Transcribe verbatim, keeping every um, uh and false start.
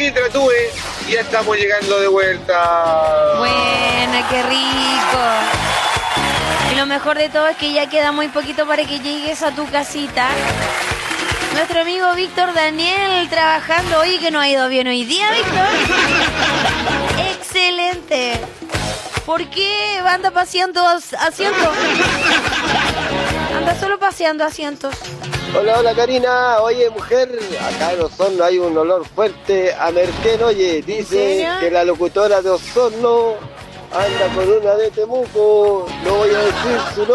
mientras tuve, ya estamos llegando de vuelta. Buena, qué rico. Y lo mejor de todo es que ya queda muy poquito para que llegues a tu casita. Nuestro amigo Víctor Daniel trabajando. Oye, que no ha ido bien hoy día, Víctor. Excelente. ¿Por qué anda paseando asientos? Anda solo paseando asientos. Hola, hola Karina. Oye, mujer, acá en Osorno hay un olor fuerte a merquén. Oye, dice que la locutora de Osorno anda con una de Temuco. No voy a decir su nombre.